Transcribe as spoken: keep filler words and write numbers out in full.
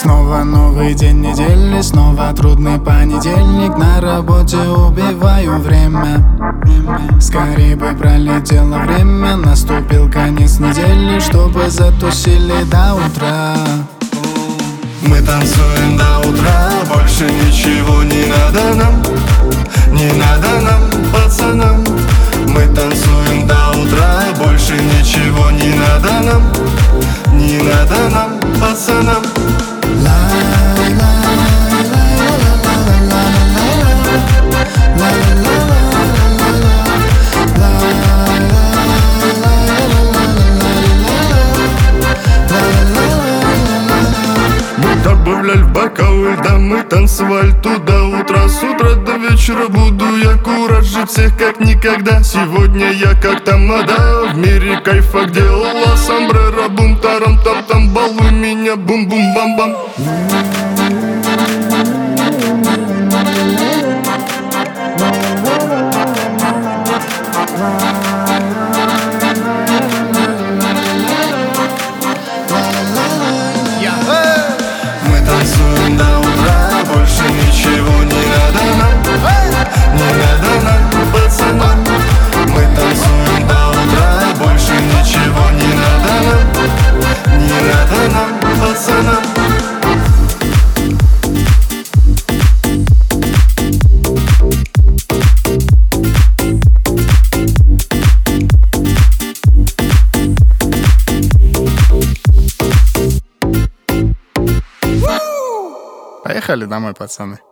Снова новый день недели, снова трудный понедельник. На работе убиваю время. Скорее бы пролетело время, наступил конец недели, чтобы затусили до утра. Мы танцуем до утра, больше ничего не надо нам, не надо нам, пацанам. Мы танцуем до утра, больше ничего не надо нам, не надо нам, пацанам. Добавляли в бокалы льда, мы танцевали туда утра. С утра до вечера буду я куражить всех как никогда. Сегодня я как тамада, в мире кайфа, где ла сомбреро, бум тарам там там, балуй меня, бум бум бам бам. Танцуем до утра, больше ничего не надо нам, не надо нам, пацанам. Мы танцуем до утра, больше ничего не надо нам, не надо нам, пацанам. Поехали домой, пацаны.